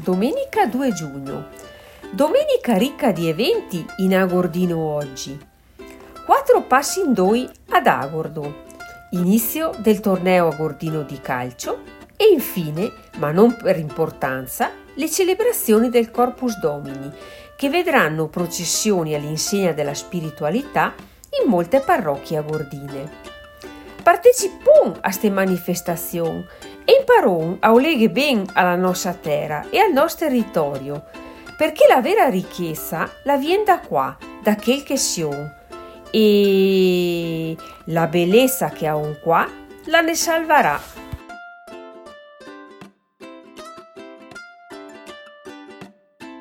domenica 2 giugno. Domenica ricca di eventi in Agordino oggi. 4 passi in doi ad Agordo. Inizio del torneo agordino di calcio e infine, ma non per importanza, le celebrazioni del Corpus Domini, che vedranno processioni all'insegna della spiritualità in molte parrocchie agordine. Partecipò a queste manifestazioni e imparò a oleghe ben alla nostra terra e al nostro territorio, perché la vera ricchezza la viene da qua, da quel che siamo, e la bellezza che ha un qua la ne salverà.